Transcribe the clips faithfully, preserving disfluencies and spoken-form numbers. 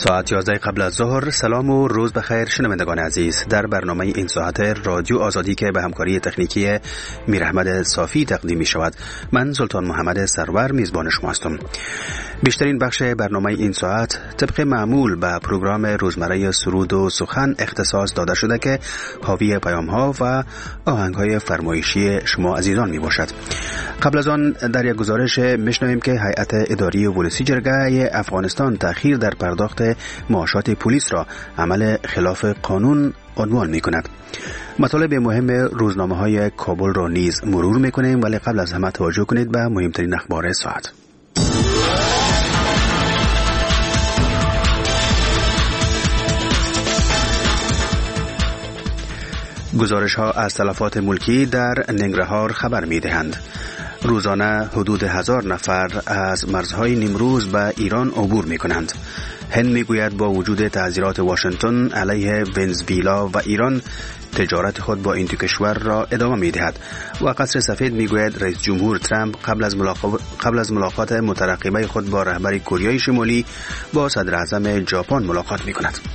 ساعت یازده قبل از ظهر. سلام و روز بخیر شنوندگان عزیز. در برنامه این ساعت رادیو آزادی که به همکاری تکنیکی میر احمد صافی تقدیم می شود، من سلطان محمد سرور میزبان شما هستم. بیشترین بخش برنامه این ساعت طبق معمول به پروگرام روزمره سرود و سخن اختصاص داده شده که حاوی پیام ها و آهنگ های فرمایشی شما عزیزان می باشد. قبل از آن در یک گزارش میشنویم که هیئت اداری ولسی جرگه افغانستان تأخیر در پرداخت معاشات پلیس را عمل خلاف قانون عنوان می کند. مطالب مهم روزنامه های کابل را نیز مرور می کنیم، ولی قبل از همه توجه کنید به مهمترین اخبار ساعت. گزارش ها از تلفات ملکی در ننگرهار خبر می دهند. روزانه حدود هزار نفر از مرزهای نیمروز به ایران عبور می کنند. هند می گوید با وجود تعذیرات واشنگتن علیه ونزوئلا و ایران تجارت خود با این دو کشور را ادامه می دهد و قصر سفید می گوید رئیس جمهور ترامپ قبل از ملاقات قبل از ملاقات مترقبه خود با رهبر کره شمالی با صدر اعظم ژاپن ملاقات می کند.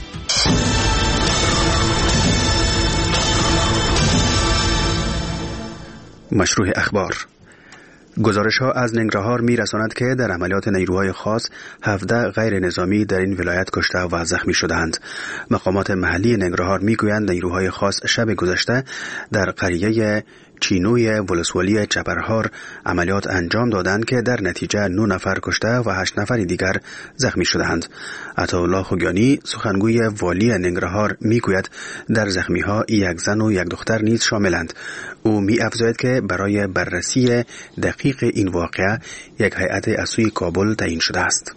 مشروع اخبار. گزارش ها از ننگرهار می رساند که در عملیات نیروهای خاص هفده غیر نظامی در این ولایت کشته و زخمی شدند. مقامات محلی ننگرهار می گویند نیروهای خاص شب گذشته در قریه چینوی ولسوالی چپرهار عملیات انجام دادند که در نتیجه نه نفر کشته و هشت نفر دیگر زخمی شدند. عطاالله خوگیانی سخنگوی والی ننگرهار می گوید در زخمی ها یک زن و یک دختر نیز شاملند. او می افزاید که برای بررسی دقیق این واقعه یک هیئت از سوی کابل تعیین شده است.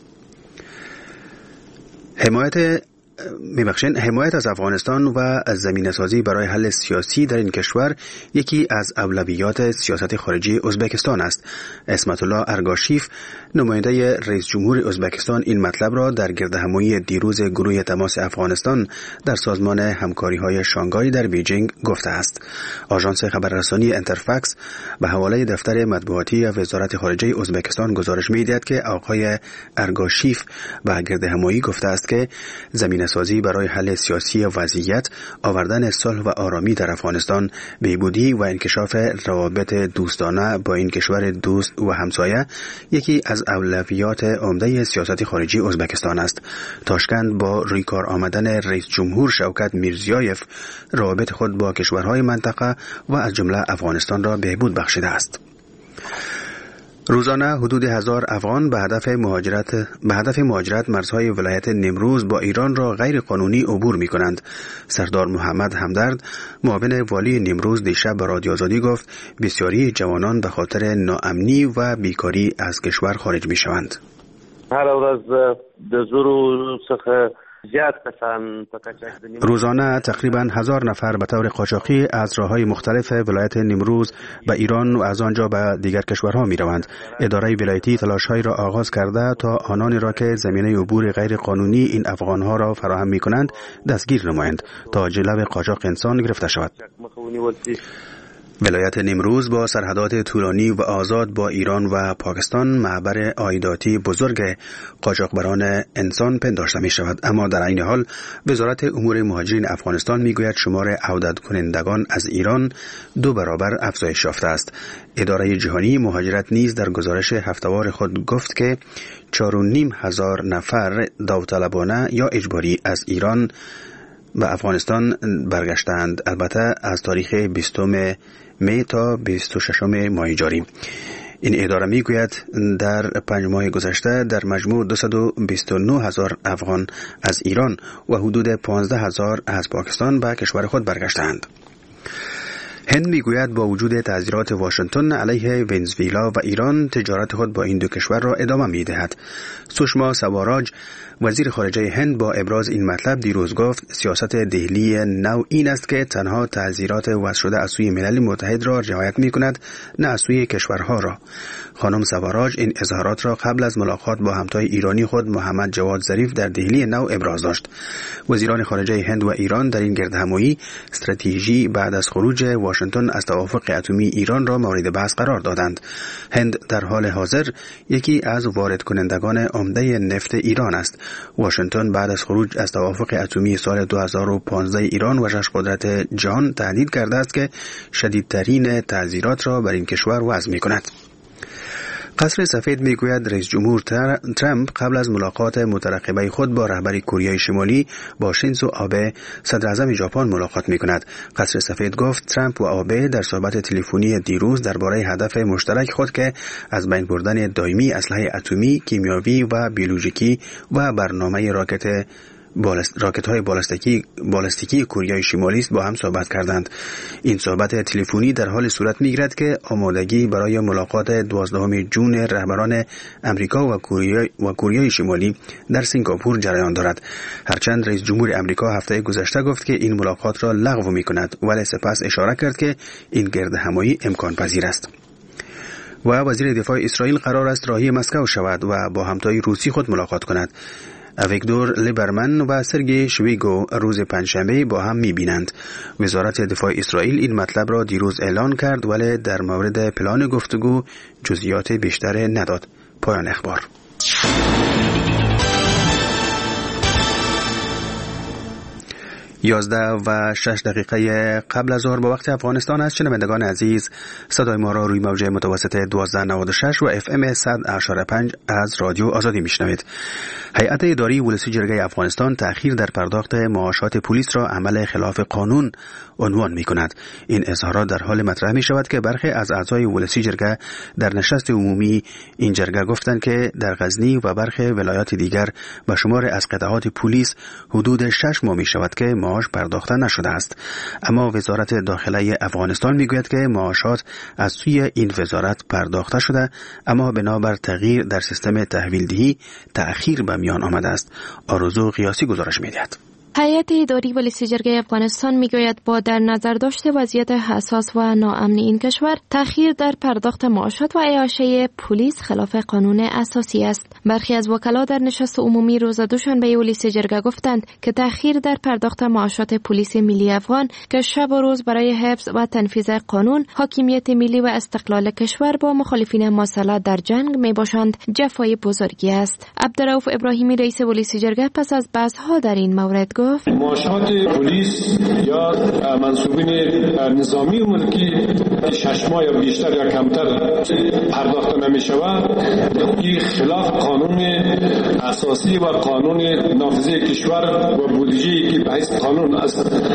حمایت میبخشین حمایت از افغانستان و از زمینه سازی برای حل سیاسی در این کشور یکی از اولویات سیاست خارجی ازبکستان است. اسمت الله ارگاشیف نماینده رئیس جمهور ازبکستان این مطلب را در گردهمایی دیروز گروه تماس افغانستان در سازمان همکاری های شانگهای در بیجینگ گفته است. آژانس خبررسانی انترفکس به حواله دفتر مطبوعاتی وزارت خارجه ازبکستان گزارش می‌دهد که آقای ارگاشیف به گردهمایی گفته است که زمینه سازی برای حل سیاسی وضعیت، آوردن صلح و آرامی در افغانستان، بهبودی و انکشاف روابط دوستانه با این کشور دوست و همسایه یکی از اولویات عمده سیاست خارجی ازبکستان است. تاشکند با رویکار آمدن رئیس جمهور شوکت میرزیایف روابط خود با کشورهای منطقه و از جمله افغانستان را بهبود بخشیده است. روزانه حدود هزار افغان به هدف مهاجرت به هدف مهاجرت مرزهای ولایت نیمروز با ایران را غیر قانونی عبور می کنند. سردار محمد همدرد معاون والی نیمروز دیشب به رادیو آزادی گفت بسیاری جوانان به خاطر ناامنی و بیکاری از کشور خارج می شوند. هر ورځ د زورو څخه روزانه تقریبا هزار نفر به طور قاچاقی از راههای مختلف ولایت نیمروز به ایران و از آنجا به دیگر کشورها می روند. اداره ولایتی تلاش‌هایی را آغاز کرده تا آنانی را که زمینه عبور غیر قانونی این افغانها را فراهم می کنند دستگیر نمایند تا جلو قاچاق انسان گرفته شود. ولایت نیمروز با سرحدات طولانی و آزاد با ایران و پاکستان معبر عایداتی بزرگ قاچاقبران انسان پنداشته می شود، اما در این حال وزارت امور مهاجرین افغانستان می گوید شمار عودت کنندگان از ایران دو برابر افزایش یافته است. اداره جهانی مهاجرت نیز در گزارش هفته‌وار خود گفت که چهار و نیم هزار نفر داوطلبانه یا اجباری از ایران به افغانستان برگشتند، البته از تاریخ بیستم می تا بیست و ششم ماه جاری. این اداره می گوید در پنج ماه گذشته در مجموع دویست و بیست و نه هزار افغان از ایران و حدود پانزده هزار از پاکستان به کشور خود برگشتند. هند میگوید با وجود تعذیرات واشنگتن علیه ونزوئلا و ایران تجارت خود با این دو کشور را ادامه می‌دهد. سوشما سواراج وزیر خارجه هند با ابراز این مطلب دیروز گفت سیاست دهلی نو این است که تنها تعذیرات وضع شده از سوی ملل متحد را رعایت می‌کند، نه از سوی کشورها را. خانم سواراج این اظهارات را قبل از ملاقات با همتای ایرانی خود محمد جواد ظریف در دهلی نو ابراز داشت. وزیران خارجه هند و ایران در این گردهمایی استراتژی بعد از خروج واشنگتن از توافق اتمی ایران را مورد بحث قرار دادند. هند در حال حاضر یکی از وارد کنندگان عمده نفت ایران است واشنگتن بعد از خروج از توافق اتمی سال دو هزار و پانزده ایران و شش قدرت جهان تهدید کرده است که شدیدترین تعزیرات را بر این کشور وضع می‌کند. قصر سفید میگوید رئیس جمهور ترامپ قبل از ملاقات مترقبه خود با رهبر کره شمالی با شینزو آبه صدر اعظم ژاپن ملاقات میکند. قصر سفید گفت ترامپ و آبه در صحبت تلفنی دیروز درباره هدف مشترک خود که از بین بردن دائمی اسلحه اتمی، کیمیاوی و بیولوژیکی و برنامه راکت بالست... راکت های بالستیکی بالستیکی کره شمالی است با هم صحبت کردند. این صحبت تلفنی در حال صورت میگیرد که آمادگی برای ملاقات دوازدهم ژوئن رهبران امریکا و کره و کره شمالی در سنگاپور جریان دارد. هرچند رئیس جمهور امریکا هفته گذشته گفت که این ملاقات را لغو میکند، ولی سپس اشاره کرد که این گردهمایی امکان پذیر است. و وزیر دفاع اسرائیل قرار است راهی مسکو شود و با همتای روسی خود ملاقات کند. اویگدور لیبرمن و سرگئی شویگو روز پنجشنبه با هم می‌بینند. وزارت دفاع اسرائیل این مطلب را دیروز اعلان کرد ولی در مورد پلان گفتگو جزئیات بیشتر نداد. پایان اخبار. یازده و شش دقیقه قبل از ظهر با وقت افغانستان است. شنوندگان عزیز، صدای ما را روی موج متوسط دوازده نود و شش و اف ام صد و پنج از رادیو آزادی میشنوید. هیئت اداری ولسی جرگه افغانستان تأخیر در پرداخت معاشات پلیس را عمل خلاف قانون عنوان می کند. این اظهارات در حال مطرح می شود که برخی از اعضای ولسی جرگه در نشست عمومی این جرگه گفتند که در غزنی و برخی ولایات دیگر به شمار از قطعات پلیس حدود شش ماه می شود که معاش پرداخته نشده است. اما وزارت داخله افغانستان می گوید که معاشات از سوی این وزارت پرداخته شده، اما بنابر تغییر در سیستم تحویلدهی تأخیر به میان آمده است. آرزو قیاسی گزارش می دهد. هیئت اداری ولسی جرگه افغانستان میگوید با در نظر داشت وضعیت حساس و ناامن این کشور، تأخیر در پرداخت معاشات و اعاشه پلیس خلاف قانون اساسی است. برخی از وکلا در نشست عمومی روز دوشنبه ولسی جرگه گفتند که تأخیر در پرداخت معاشات پلیس ملی افغان که شب و روز برای حفظ و تنفیذ قانون، حاکمیت ملی و استقلال کشور با مخالفین مسلح در جنگ میباشند، جفای بزرگی است. عبدالرؤف ابراهیمی رئیس ولسی جرگه پس از بحث‌ها در این مورد معاشات پلیس یا منصوبین نظامی و ملکی شش ماه یا بیشتر یا کمتر پرداخت نمی شود، این خلاف قانون اساسی و قانون نافذه کشور و بودجه‌ای که به حیث قانون از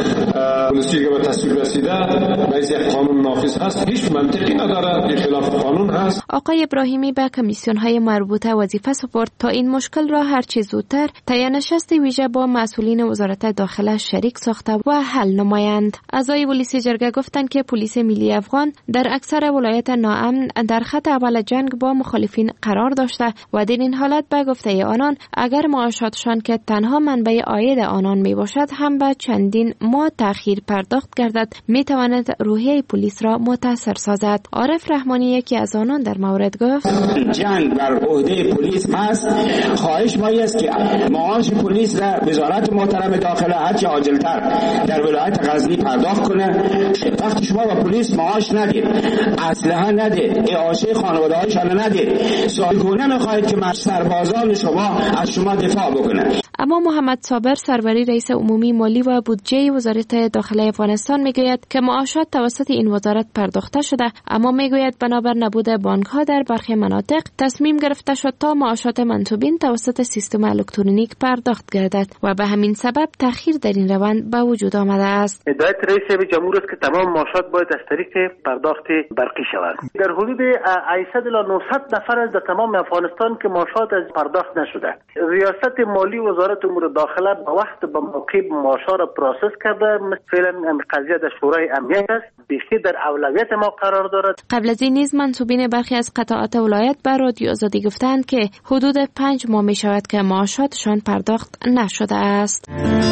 پلیسی که به تصویب رسیده به حیث قانون نافذ هست، هیچ منطقی نداره، این خلاف قانون هست. آقای ابراهیمی به کمیسیون های مربوطه وظیفه سپرد تا این مشکل را هرچه زودتر طی نشست ویژه با مسئولین وزارت داخله شریک ساخته و حل نمایند. اعضای ولسی جرگه گفتند که پلیس ملی افغان در اکثر ولایت ناامن در خط اول جنگ با مخالفین قرار داشته و در این حالت به گفته آنان اگر معاشاتشان که تنها منبع عاید آنان می باشد هم به چندین ماه تأخیر پرداخت گردد، می تواند روحیه پلیس را متاثر سازد. عارف رحمانی یکی از آنان در مورد گفت جنگ بر عهده پلیس هست. خواهش ما است که معاش پلیس را وزارت محترم داخله هرچه عاجلتر در ولایت غزنی پرداخت کنه. وقتی شما با پلیس معاش ندید، اسلحه ندید، اعاشه خانواده‌هایشان ندید، صاحبانه نخواهید که سربازان شما از شما دفاع بکنه. اما محمد صابر سروری رئیس عمومی مالی و بودجه وزارت داخله افغانستان میگوید که معاشات توسط این وزارت پرداخته شده، اما میگوید بنابر نبود بانک ها در برخی مناطق تصمیم گرفته شد تا معاشات منصوبین توسط سیستم الکترونیک پرداخت گردد و به همین سبب تأخیر در این روند به وجود آمده است. هدایت رئیس جمهور است که تمام معاشات باید از طریق پرداخت برقی شود. در حدود هشتصد الی نهصد نفر از تمام افغانستان که معاشات از پرداخت نشده. ریاست مالی وزارت امور داخله به وقت به موقع معاشات را پروسس کرده. فعلا قضیه در شورای امنیت است، بیشتر در اولویت ما قرار دارد. قبل از این نیز منصوبین برخی از قطاعات ولایت به رادیو آزادی گفتند که حدود پنج ماه می شود که معاشاتشان پرداخت نشده است.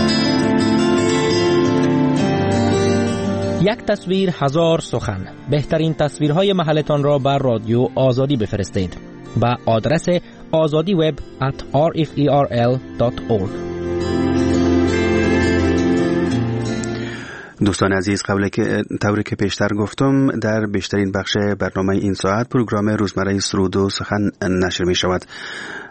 یک تصویر هزار سخن. بهترین تصویرهای محلتان را بر رادیو آزادی بفرستید با آدرس آزادی وب ات آر اف ای آر ال دات اورگ. دوستان عزیز، قبل که طوری که پیشتر گفتم در بیشترین بخش برنامه این ساعت پروگرام روزمره سرود و سخن نشر می شود.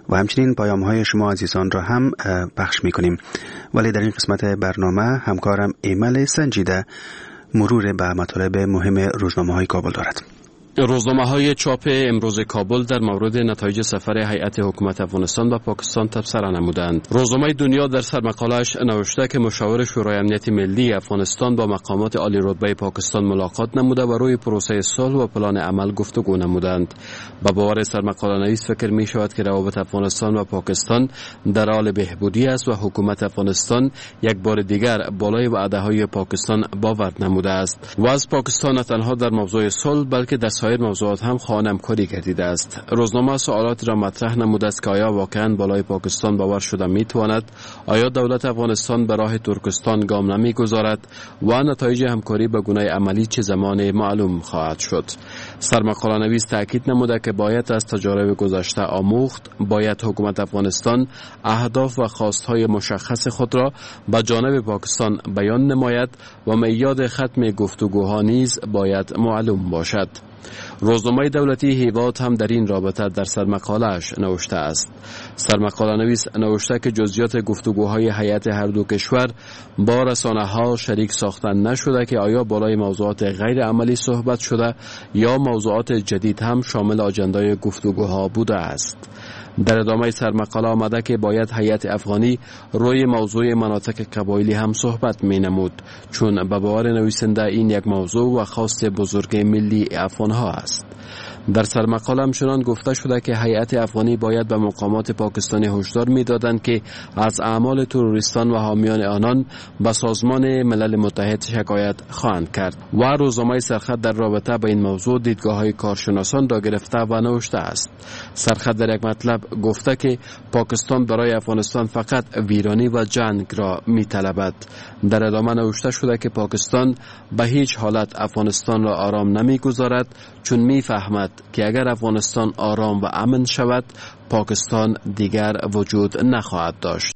و همچنین پیام های شما عزیزان را هم پخش میکنیم. ولی در این قسمت برنامه همکارم ایمل سنجیده مرور به مطالب مهم روزنامه های کابل دارد. روزنامه های چاپ امروز کابل در مورد نتایج سفر هیئت حکومت افغانستان به پاکستان تبصره نمودند. روزنامه دنیا در سرمقاله‌اش نوشته که مشاور شورای امنیت ملی افغانستان با مقامات عالی رتبه پاکستان ملاقات نموده و روی پروسه صلح و پلان عمل گفتگو نمودند. با باور سرمقاله نویس فکر می شود که روابط افغانستان و پاکستان در حال بهبودی است و حکومت افغانستان یک بار دیگر بالای وعده‌های پاکستان باور نموده است و از پاکستان نه تنها در موضوع صلح بلکه در سایر موضوعات هم خواهان کاری گردیده است. روزنامه سوالاتی را مطرح نموده است که آیا واقعا بالای پاکستان باور شده می تواند؟ آیا دولت افغانستان به راه ترکستان گام نمی گذارد و نتایج همکاری به گونه عملی چه زمان معلوم خواهد شد؟ سرمقاله نویس تاکید نموده که باید از تجارب گذشته آموخت، باید حکومت افغانستان اهداف و خواستهای مشخص خود را به جانب پاکستان بیان نماید و میعاد ختم گفتگوها نیز باید معلوم باشد. روزنامه دولتی هیواد هم در این رابطه در سرمقاله‌اش نوشته است. سرمقاله نویس نوشته که جزئیات گفتگوهای هیئت هر دو کشور با رسانه‌ها شریک ساختن نشده که آیا بالای موضوعات غیر عملی صحبت شده یا موضوعات جدید هم شامل آجندای گفتگوها بوده است. در ادامه سرمقاله آمده که باید هیئت افغانی روی موضوع مناطق قبایلی هم صحبت می نمود، چون به باور نویسنده این یک موضوع و خواست بزرگ ملی افغانها است. در سرمقاله همچنان گفته شده که هیئت افغانی باید به مقامات پاکستانی هشدار می‌دادند که از اعمال تروریستان و حامیان آنان به سازمان ملل متحد شکایت خواهند کرد و روزنامه سرخط در رابطه با این موضوع دیدگاه‌های کارشناسان را گرفته و نوشته است. سرخط در یک مطلب گفته که پاکستان برای افغانستان فقط ویرانی و جنگ را می‌طلبد. در ادامه نوشته شده که پاکستان به هیچ حالت افغانستان را آرام نمی‌گذارد، چون می‌فهمد که اگر افغانستان آرام و امن شود پاکستان دیگر وجود نخواهد داشت.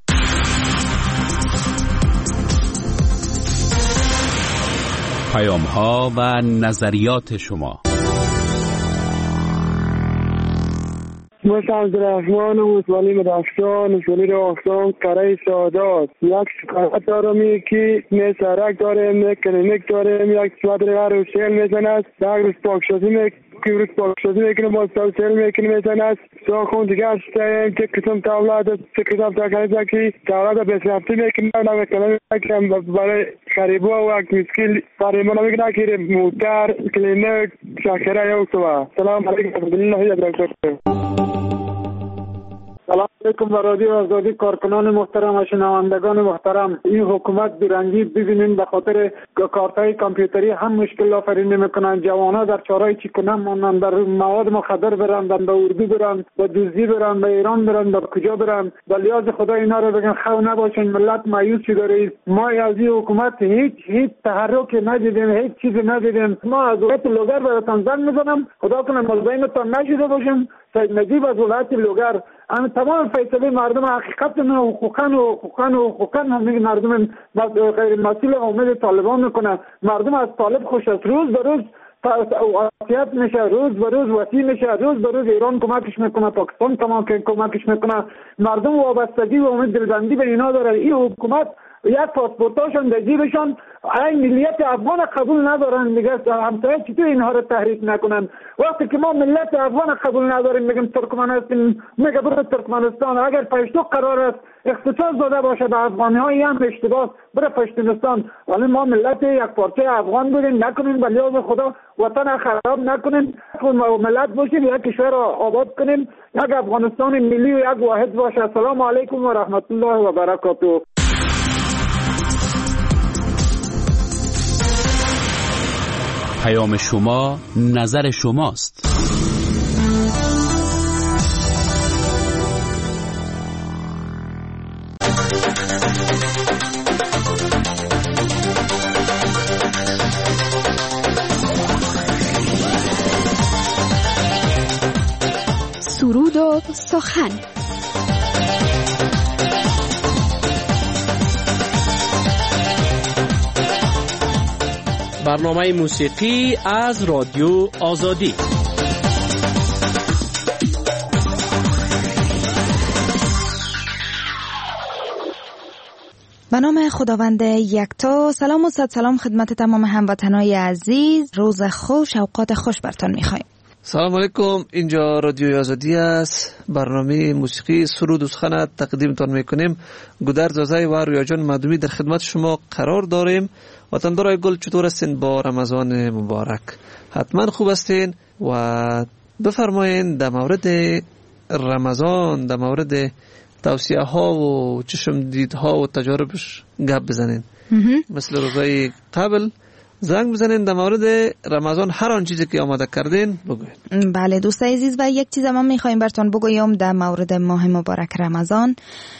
پیام ها و نظریات شما. مثل عبدالرحمن موسولی مدفشان موسولی راستان کره سادات یک شکایت دارم که نه سرک داریم نه کلینیک داریم، یک صورت رو رو شیل میزند، یک روز پاکشازی میکنیم که روز پاکشازی میکنیم باز تا شیل میکنیم میزند ساخون دیگه هستیم که قسم تولاد چه قسم تکنیزه که تولاد بسیارتی میکنیم نمی کنیم برای خریبو و یک مسکیل برای ما نمی کنیم موتر کلینیک شکره یا سوا. سلام علیکم عبدالله ابراهیم. سلام علیکم و رادیو آزادی کارکنان محترم و شنوندگان محترم. این حکومت بیرنگی ببینین به خاطر کارتای کامپیوتری هم مشکل آفرینی میکنن. جوانا در چارای چیکنه مانند در مواد مخدر برن، به اردو برن، به دوزی برن، به ایران برن، به کجا برن. به لیاز خدا اینا رو بگن خو نباشین، ملت مایوس شده. ما از این حکومت هیچ هیچ تحرک ندیدیم، هیچ چیزی ندیدیم. ما از دولت لوگر براتون زنگ میزنم، خدا کنه مزاحمتون نشده باشیم. سید نجیب از ولایت لوگر اما تمام فیصله مردم حقیقت نه حقوقن و حقوقن و حقوقن هم میگه مردم غیر مسئول امید طالبان میکنه. مردم از طالب خوش است، روز به روز وصیت میشه، روز به روز وصی میشه، روز به روز ایران کمکش میکنه، پاکستان تمام کمکش میکنه. مردم وابستگی و امید دلبندی به اینا داره. این حکومت یک پاسپورتاشون در جیبشون این ملیت افغان قبول ندارن. میگه همسایه چطور اینها رو تحریک نکنن؟ وقتی که ما ملت افغان قبول نداریم میگیم ترکمن هستیم، میگه برو ترکمنستان. اگر پشتو قرار است اختصاص داده باشه به افغانی ها، این هم اشتباه، برو پشتونستان. ولی ما ملت یک پارچه افغان بودیم، نکنیم به لیاز خدا وطن خراب نکنیم، ملت باشیم، یک کشور را آباد کنیم، یک افغانستان ملی و یک واحد باشه. السلام علیکم و رحمت الله و برکاته. پیام شما نظر شماست. سرود و سخن. برنامه موسیقی از رادیو آزادی. به نام خداوند یکتا. سلام و صد سلام خدمت تمام هموطنای عزیز. روز خوش، اوقات خوش برتان میخوایم. سلام علیکم، اینجا رادیو آزادی است. برنامه موسیقی سرود و سخن تقدیمتان میکنیم. گودرز زازای و رویا جان مدومی در خدمت شما قرار داریم. وطندارای گل چطور هستین با رمضان مبارک؟ حتما خوب هستین و بفرمایین در مورد رمضان، در مورد توصیه ها و چشم دید ها و تجاربش گپ بزنین. مثل روزای قبل زنگ بزنین در مورد رمضان، هر آن چیزی که آماده کردین بگوین. بله دوستای عزیز، و یک چیز ما میخوایم براتون بگویم در مورد ماه مبارک رمضان.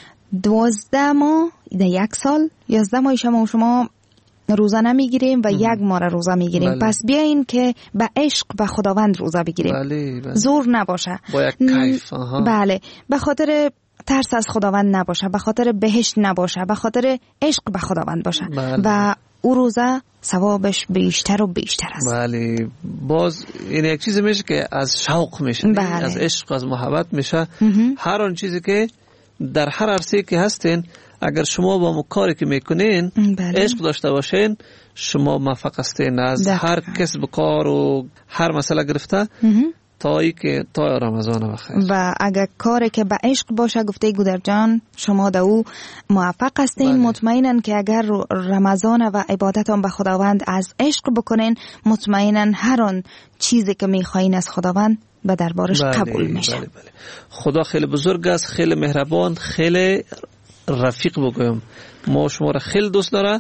دوازده ماه در یک سال، یازده ماه شما و شما روزه نمیگیریم و یک ماه روزه میگیریم. بله. پس بیاین که به عشق به خداوند روزه بگیریم. بله، بله. زور نباشه، با یک کیف. بله، به خاطر ترس از خداوند نباشه، به خاطر بهشت نباشه، به خاطر عشق به خداوند باشه. بله. و او روزه ثوابش بیشتر و بیشتر است. بله، باز این یک چیز میشه که از شوق میشه. بله. از عشق، از محبت میشه. هر آن چیزی که در هر عرصه که هستین، اگر شما با کاری که میکنین بله. عشق داشته باشین، شما موفق هستین. از دقیقا. هر کسب کار و هر مسئله گرفته تا ای که تا رمضان بخیر. و اگر کاری که به عشق باشه، گفته گودر جان، شما در او موفق هستین. بله. مطمئنن که اگر رمضان و عبادتان به خداوند از عشق بکنین، مطمئنن هر آن چیزی که میخواین از خداوند به دربارش بله، قبول میشه. بله، بله. خدا خیلی بزرگ است، خیلی مهربان، خیلی رفیق بگویم. ما شما را خیلی دوست داره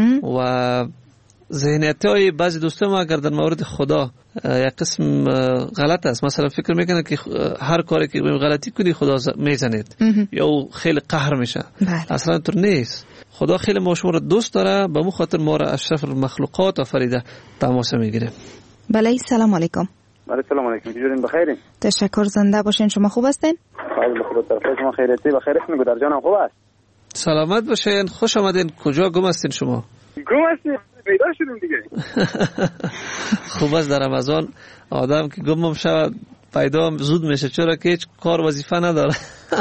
و ذهنیت های بعضی دوستان ما اگر در مورد خدا یک قسم غلط است. مثلا فکر میکنه که هر کاری که غلطی کنی خدا میزنید یا خیلی قهر میشه. بله. اصلا طور نیست. خدا خیلی ما شما را دوست داره، به مو خاطر ما را اشرف مخلوقات آفریده تماس میگیره. بله، سلام علیکم. بله سلام علیکم، چطورین؟ بخیرین؟ تشکر، زنده باشین. شما خوب هستین؟ خیلی خوب، طرف شما خیریتی بخیر هستین؟ گودر جانم خوب است؟ سلامت باشین، خوش آمدین. کجا گم هستین شما؟ گم هستین؟ پیدا شدیم دیگه. خوب است در رمضان آدم که گم شود پیدا زود میشه، چرا که هیچ کار وظیفه نداره.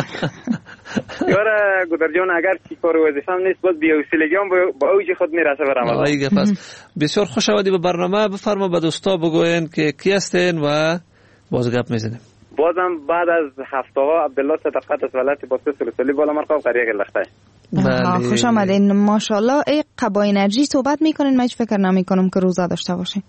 یاره گودر جان، اگر چی کار وظیفه نیست باز بی‌حوصلگیام با اوج خود میرسه به رمضان. آیگه پس بسیار خوش آمدی به برنامه. بفرما به دوستا بگوین که کی هستین و باز گپ میزنیم. بازم بعد از هفته ها عبدالله صدقت از ولایت باسط سلسلی بالا مرقاب قریه گلخته. بله. خوش آمدین. ماشاءالله ای قبا انرژی صحبت میکنین. من هیچ فکر نمیکنم که روزه داشته باشین.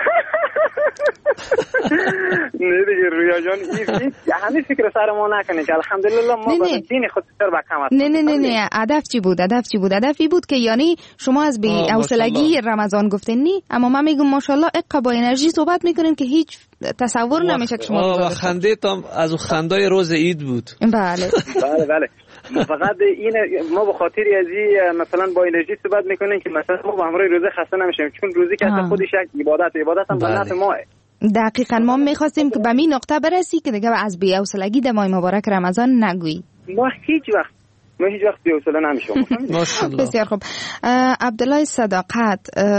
نه دیگه رویا جان، این همین فکر سر ما نکنه که الحمدلله ما با دین خود سر با کم است. نه نه نه نه هدف چی بود؟ هدف چی بود؟ هدفی بود که یعنی شما از بی حوصلگی رمضان گفتین نی، اما من میگم ماشاءالله ای با انرژی صحبت میکنین که هیچ تصور نمیشه که شما و خنده تام از خندای روز عید بود. بله بله بله. فقط این ما به خاطر از مثلا با انرژی صحبت میکنیم که مثلا ما با همراه روزه خسته نمیشیم، چون روزی که اصلا خودش یک عبادت عبادت هم به نفع ماه. دقیقاً ما میخواستیم که به این نقطه برسی که دیگه از بی‌حوصلگی در ماه مبارک رمضان نگویی. ما هیچ وقت ما هیچ وقت بی‌حوصله نمیشیم. ماشاءالله. بسیار خوب. عبدالله صداقت،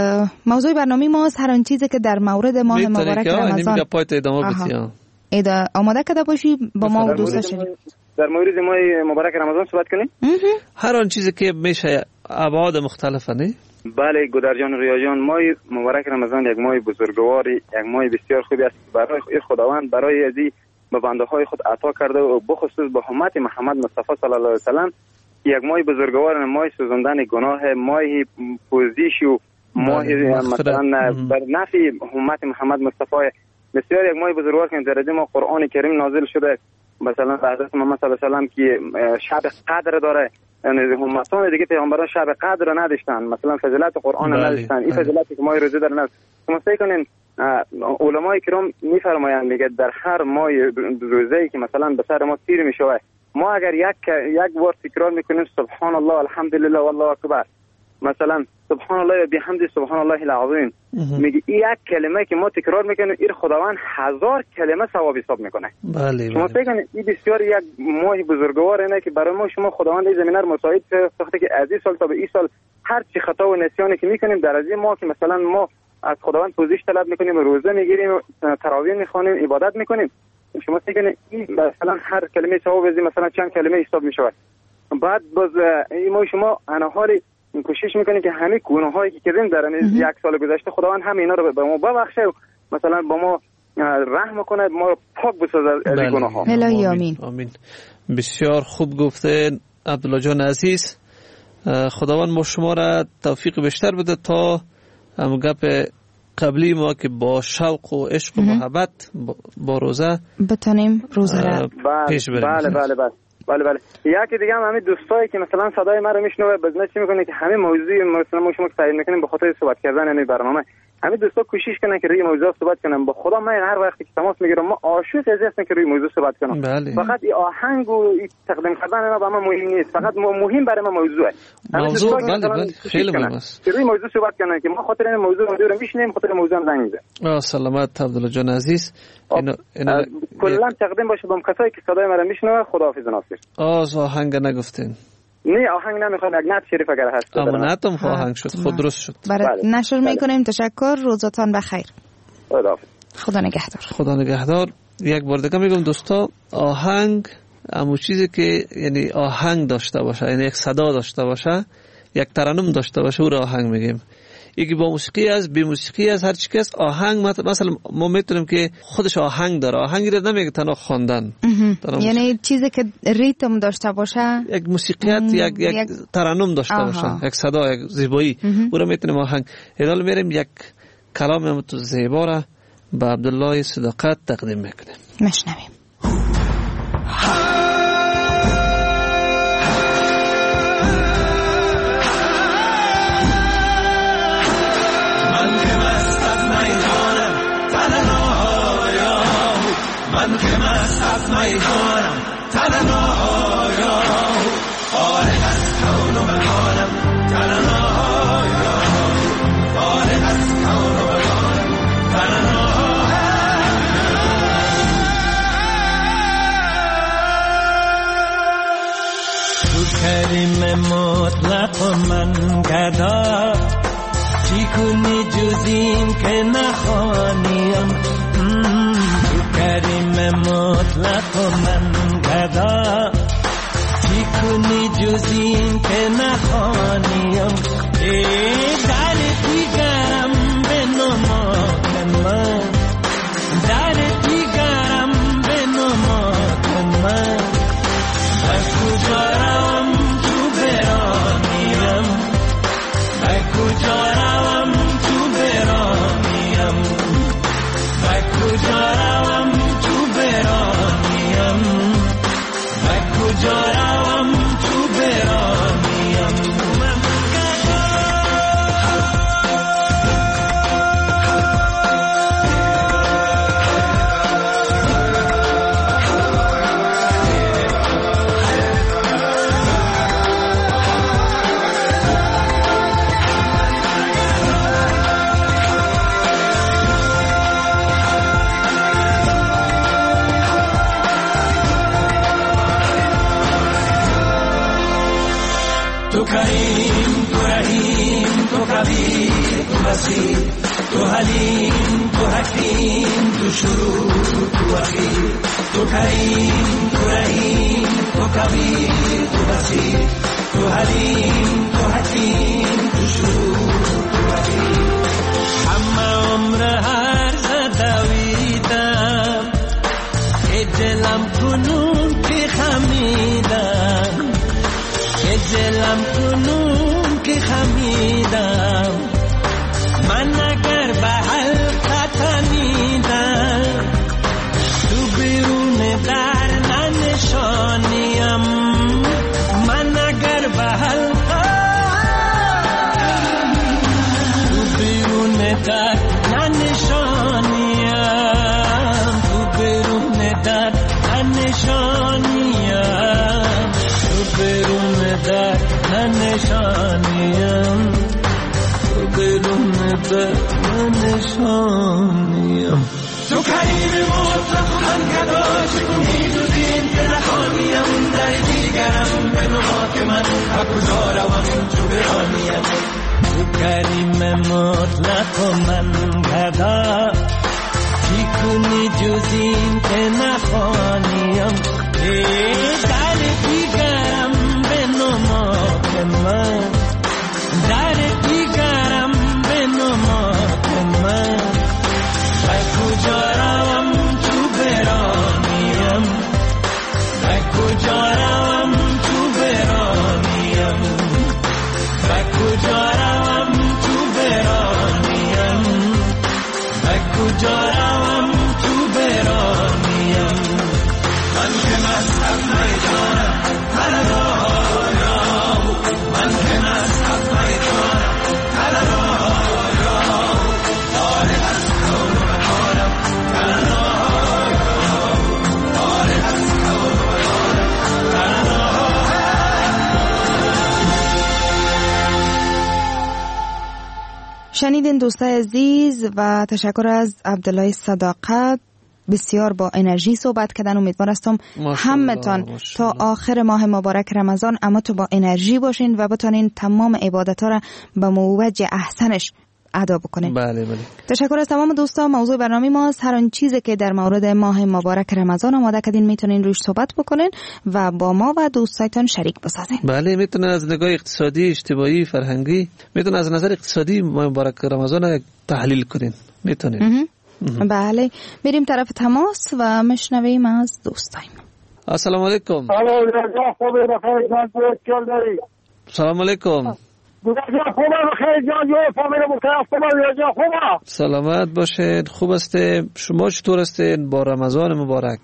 موضوع برنامه ما هر آن چیزی که در مورد ماه مبارک رمضان میگه پایت ادامه بدید. ایدا آماده کرده باشی با ما و دوستا شدیم در مورد ماه مبارک رمضان صحبت کنیم. هر آن چیزی که میشه ابعاد مختلفه نه. بله گودر جان، رویا جان، ماه مبارک رمضان یک ماه بزرگواری، یک ماه بسیار خوبی است برای خداوند برای ازی به بنده های خود عطا کرده و بخصوص به حرمت محمد مصطفی صلی الله علیه و سلم یک ماه بزرگوار، ماه سوزاندن گناه، ماه پوزیش و ماه مثلا بر نفع حرمت محمد مصطفی. بسیار یک ماه بزرگوار که در ما قرآن کریم نازل شده، مثلا حضرت محمد صلی الله علیه و سلم که شب قدر داره، یعنی همتان دیگه پیامبران شب قدر رو نداشتن، مثلا فضیلت قرآن رو نداشتن. این فضیلتی که ما روزه در نزد شما سعی کنین، علمای کرام میفرمایند میگه در هر ماه روزه‌ای که مثلا به سر ما تیر میشه، ما اگر یک یک بار تکرار میکنیم سبحان الله الحمدلله والله اکبر، مثلا سبحان الله و بحمد سبحان الله العظیم، میگه این یک کلمه که ما تکرار میکنیم این خداوند هزار کلمه ثواب حساب میکنه. بله شما فکر کنید این بسیار یک ماه بزرگوار اینه که برای ما شما خداوند این زمینه رو مساعد ساخته که از این سال تا به این سال هر چی خطا و نسیانی که میکنیم در از این ماه که مثلا ما از خداوند پوزش طلب میکنیم، روزه میگیریم، تراویح میخوانیم، عبادت میکنیم، شما فکر کنید این مثلا هر کلمه ثواب از مثلا چند کلمه حساب میشه. بعد باز ما شما انا حالی کوشش میکنیم که همه گناهایی که کردیم در این یک سال گذشته خداوند همه اینا رو به ما ببخشه و مثلا با ما رحم کنه، ما رو پاک بسازه از این گناه‌ها. الهی آمین. آمین. بسیار خوب گفته عبدالله جان عزیز. خداوند ما شما را توفیق بیشتر بده تا هم گپ قبلی ما که با شوق و عشق و محبت با روزه بتونیم روزه را پیش بریم. بله بله بله بله بله. یکی دیگه هم همین دوستایی که مثلا صدای ما رو میشنوه بزنه چی میکنه که همین موضوعی مثلا ما شما که تعیین میکنیم به خاطر صحبت کردن این برنامه، همین دوستا کوشش کنن که روی موضوع صحبت کنن. با خدا من هر وقتی که تماس میگیرم ما عاشق از هستم که روی موضوع صحبت کنم. بله. فقط این آهنگ و این تقدیم کردن اینا برای من مهم نیست، فقط مهم برای من موضوعه. موضوع بله بله خیلی مهم است. که روی موضوع صحبت کنن که ما خاطر این موضوع موضوع رو میشنیم، خاطر موضوع هم زنگ میزنیم. سلامت عبدالله جان عزیز. اینا اینا کلا تقدیم باشه با کسایی که صدای ما رو میشنوه. خداحافظ ناصر. آز آهنگ نگفتین. نه آهنگ نمیخواد، یک نعت شریف اگر هست. اما نعتم آهنگ شد، خود درست شد. برای نشر میکنیم. تشکر، روزتان بخیر. خداحافظ. خدا نگهدار. خدا نگهدار. یک بار دیگه میگم دوستا، آهنگ همون چیزی که یعنی آهنگ داشته باشه، یعنی یک صدا داشته باشه، یک ترنم داشته باشه، او را آهنگ میگیم. یکی با موسیقی از بی موسیقی از هر چی که است آهنگ. مثلا ما میتونیم که خودش آهنگ داره، آهنگی را نمیگه تنها خواندن، یعنی چیزی که ریتم داشته باشه، یک موسیقیت یک یک ترنم داشته باشه، یک صدا، یک زیبایی، او را میتونیم آهنگ. حالا میریم یک کلام هم تو زیبا را به عبدالله صداقت تقدیم میکنیم. مشنویم. من که مست از میدانم تنهایا، فارغ از کون و مکانم تنهایا، فارغ از کون و مکانم تنهایا. تو کریم مطلق و من گدا، چی کنی جز این که نخوانیم؟ کریم مطلق و من گدا، چی کنی جز این که نخوانیم؟ ای در دیگرم به نماد من، در دیگرم به نماد من، و کجا روم تو برانیم، و کجا روم تو برانیم، و کجا روم تو برانیم، و کجا روم تو برانیم. تو کریم، تو رحیم، تو کبیر، تو بصیر، تو حلیم، تو حکیم، تو شروع، تو اخیر. تو کریم، تو رحیم، تو کبیر، تو بصیر، تو حلیم، تو حکیم، تو شروع، تو اخیر. همه عمر هر زدویدم، که دلم کنون که خمیدم، که دلم کنون که خمیدم. من اگر به حلقه تنیدم، تو بیرون در ننشانیم. من اگر به حلقه تو بیرون در ننشانیم، تو بیرون در ننشانیم، تو بیرون در ننشانیم، تو بیرون در ننشانیم. تو کریم مطلق من گدا، چکنی تو دین که نخوانیم، در دیگرم به نما که من کجا روم تو برانیم. تو کریم مطلق من گدا، چی کنی جز این که نخوانیم؟ ای در دیگرم به من در دیگرم به نماد من به کجا روم تو برانیم به کجا روم تو برانیم به کجا روم تو برانیم به کجا روم تو برانیم من که مذهب میدانم هر راه راه من که مذهب میدانم هر راه راه آره از کون و حالم هر راه راه آره از کون و حالم هر راه. شنیدین دوستای عزیز و تشکر از عبدالله صداقت، بسیار با انرژی صحبت کردن. امیدوار هستم همتان تا آخر ماه مبارک رمضان اما تو با انرژی باشین و بتونین تمام عبادت ها را به موجه احسنش ادا بکنین. بله بله. تشکر از تمام دوستان. موضوع برنامه ماست هر آن چیزی که در مورد ماه مبارک رمضان آماده کردین میتونین روش صحبت بکنین و با ما و دوستایتان شریک بسازین. بله، میتونه از نگاه اقتصادی، اجتماعی، فرهنگی، میتونه از نظر اقتصادی ماه مبارک رمضان تحلیل کنین. میتونین. بله، میریم طرف تماس و میشنویم از دوستایم. السلام علیکم. سلام علیکم. سلامت باشید. خوب هستید؟ شما چطور هستید با رمضان مبارک؟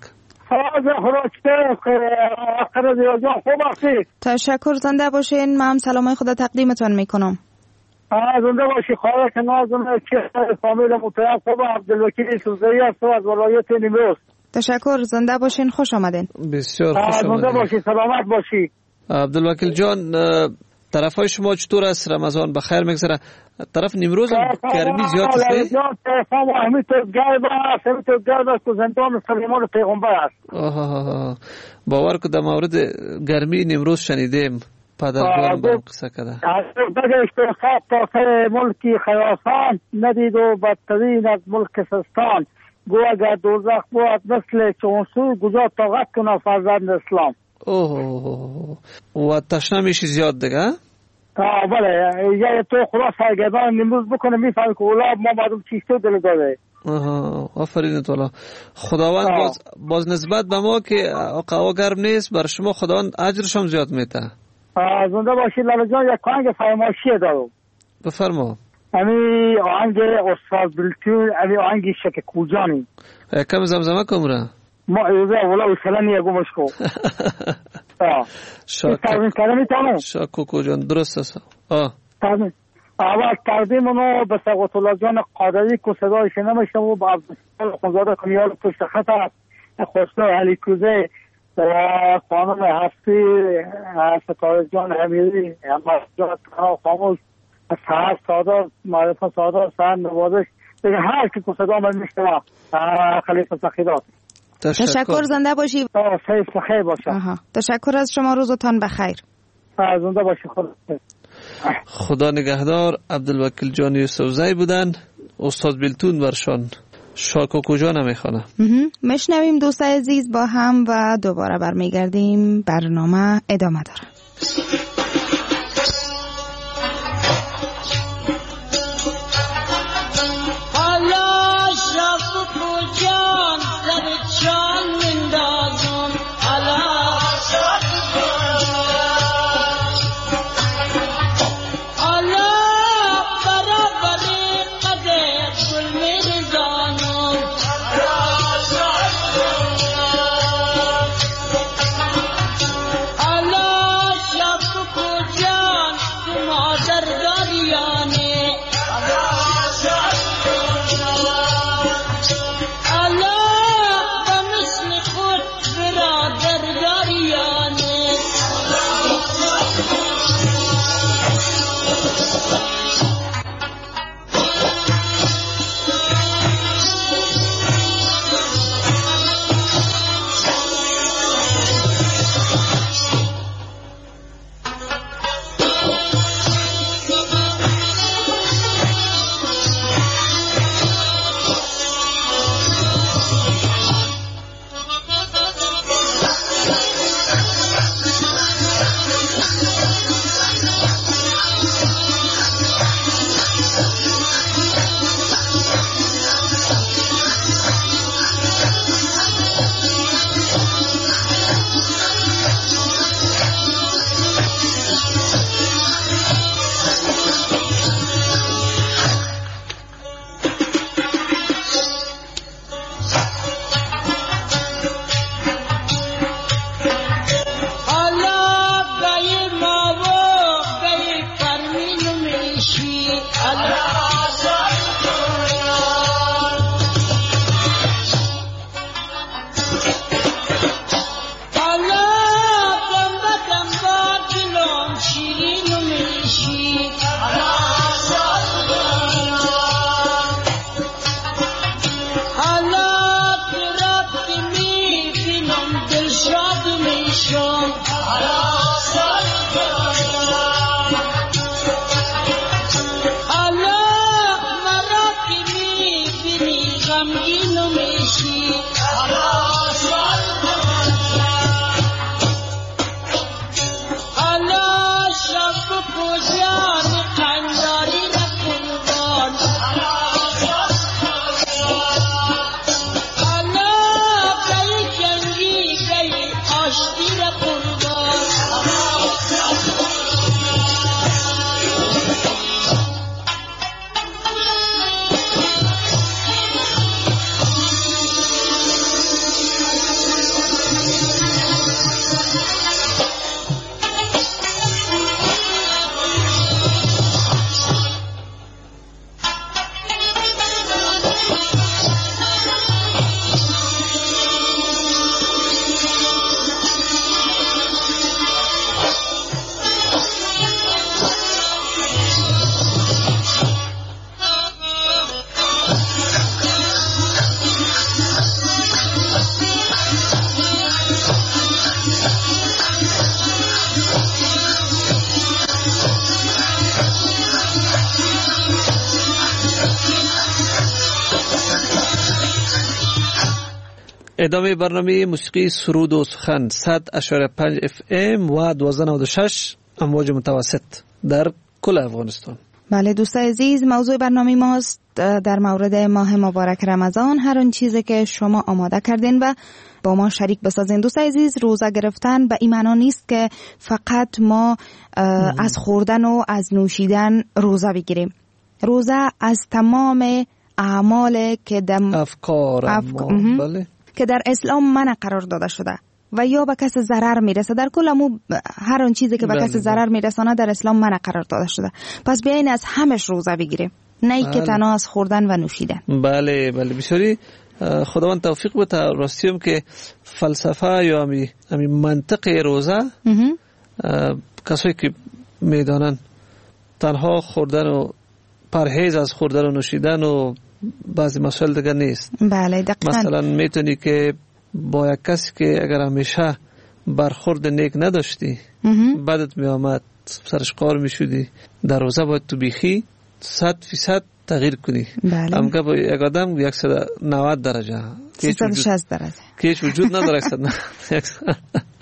تشکر، زنده باشین. من هم سلامای خدا تقدیمتون میکنم. زنده باشی. خواهر که نازم که فامیل مترف خوب عبدالوکیل سوزایی است از ولایت نیمروز. تشکر، زنده باشین. خوش آمدین. بسیار خوش آمدین. زنده باشی، سلامت باشی. عبدالوکیل جان، طرف های شما چطور است؟ رمضان بخیر میگذره؟ طرف نیمروز گرمی زیاد است؟ طرف همین تو گرم است، همین تو گرم است و زندان سلیمان پیغمبر است. آها، باور که در مورد گرمی نیمروز شنیدیم. پدرگان با قصه کرده. بگه اشتخاب تا سر ملکی خراسان ندید و بدترین از ملک سستان. گو اگر دوزخ بود مثل چونسو گجا طاقت کنه فرزند اسلام. اوه، و تشنه میشی زیاد دیگه؟ آه بله، یه تو خدا سرگردان نمروز بکنه میفهمی که اولاد ما مردم چیسته دل داره. آها، آفرین تولا. خداوند باز, باز نسبت به ما که قوا گرم نیست بر شما خداوند اجرش هم زیاد میده. زنده باشید لالا جان. یک آهنگ فرمایشی دارم. بفرما. امی آهنگ استاد بلتون، امی آهنگ شک کوجانی. کم زمزمه کمره؟ ما ایوزه اولا وصلنی اگو مشکو. شاکو کوجان درست است. اول تقدیم اونو به سقوط الله جان قادری که صدایش نمیشنم و با عبدالله خونزاده کنیال پشت خط هست. خوشنو علی کوزه و خانم هستی ستاره جان امیری احمد جان خاموش سهر سادار معرفه سادار سهر نوازش دیگه هر که که صدا من میشنم خلیفه سخیرات. تشکر، زنده باشی. سیف بخیر باشه. تشکر از شما، روزتان بخیر. زنده باشی. خدا خدا نگهدار. عبدالوکیل جان یوسفزئی بودن. استاد بیلتون برشان شاکو کجا نمیخوانه. مشنویم دوستای عزیز با هم و دوباره برمیگردیم. برنامه ادامه داره. Allah غمگین میشی حالا سال حالا شب پوشان قنداری نکنبان حالا گئی جنگی گئی آشتی نکنبان ادامه برنامه موسیقی سرود و سخن صد اشاره پنج اف ام و دوازده نود و شش امواج متوسط در کل افغانستان. بله دوستان عزیز، موضوع برنامه ماست در مورد ماه مبارک رمضان. هر اون چیزی که شما آماده کردین و با ما شریک بسازین. دوستان عزیز، روزه گرفتن به این معنا نیست که فقط ما از خوردن و از نوشیدن روزه بگیریم. روزه از تمام اعمال که دم افکار افکار بله که در اسلام منع قرار داده شده و یا به کس ضرر میرسه. در کل مو هر اون چیزی که به کس ضرر میرسانه در اسلام منع قرار داده شده. پس بیاین از همش روزه بگیریم، نه ای که تنها از خوردن و نوشیدن. بله بله بسیاری. خداوند توفیق بده. راستیم که فلسفه یا امی, امی منطق روزه کسایی که میدانن تنها خوردن و پرهیز از خوردن و نوشیدن و بعضی مسائل دیگه نیست. بله دقیقاً. مثلا میتونی که با یک کسی که اگر همیشه برخورد نیک نداشتی بعدت می آمد سرش قار می شدی، در روزه باید تو بیخی صد فیصد تغییر کنی. بله. هم که با یک آدم صد و نود درجه صد و شصت درجه که هیچ وجود نداره صد و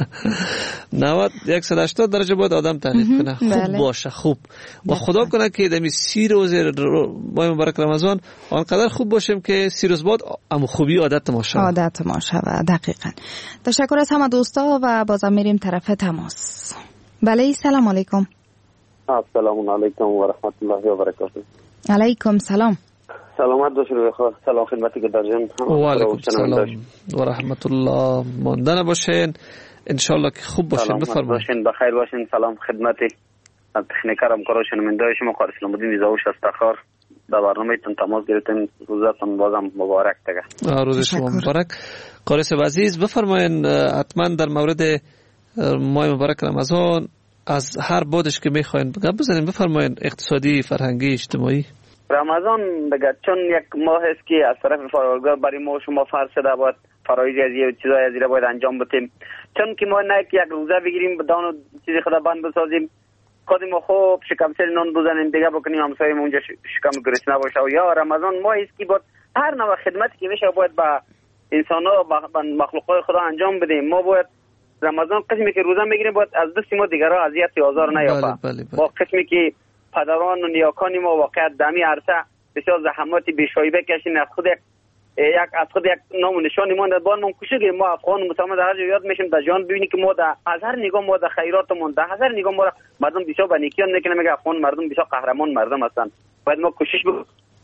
نود صد و هشتاد درجه باید آدم تغییر کنه. خوب بله. باشه خوب و خدا کنه که دمی سی روز ماه مبارک رمضان آنقدر خوب باشیم که سی روز بعد ام خوبی عادت ما شود. عادت ما شود. دقیقاً. تشکر از همه دوستا و بازم میریم طرف تماس. بله سلام علیکم. السلام علیکم و رحمت الله و برکاته. علیکم سلام. سلامت باشید بخیر. سلام خدمتی که در جمع. و علیکم سلام و رحمت الله. ماندن باشین ان شاء الله که خوب باشین. بفرمایید. باشین بخیر باشین. سلام خدمتی تکنیکر همکارا شنونده شما قاری اسلام الدین میزاوش از تخار. در برنامه‌تون تماس گرفتیم. روزتون بازم مبارک دیگه. روز شما مبارک. قاری عزیز بفرمایید حتما در مورد ماه مبارک رمضان از هر بودش که میخواین بگم بزنین. بفرمایید اقتصادی، فرهنگی، اجتماعی. رمضان دیگه چون یک ماه است که از طرف پروردگار برای ما شما فرض شده باید فرایض از یه چیزای از باید انجام بدیم. چون که ما نه که یک روزه بگیریم بدون و چیزی خدا بند بسازیم خودی ما خوب شکم سر نان بزنیم دیگه بکنیم همسایه اونجا شکم گرسنه باشه. و یا رمضان ماه است که باید هر نوع خدمتی که میشه باید با انسان ها و مخلوقات خدا انجام بدیم. ما باید رمضان قسمی که روزه میگیریم باید از دست ما دیگرها اذیت یا آزار نیابه. با قسمی که پدران و نیاکان ما واقعا دمی عرصه بسیار زحماتی بیشایبه کشین از خود یک یک از خود یک نام و نشانی ما در بان منکوشه که ما افغان مسلمان در هر جا یاد میشیم در جهان ببینیم که ما در از هر نگاه ما در خیراتمون در هر نگاه ما مردم بسیار با نیکیان میکنه. میگه افغان مردم بسیار قهرمان مردم هستن. باید ما کوشش بکنیم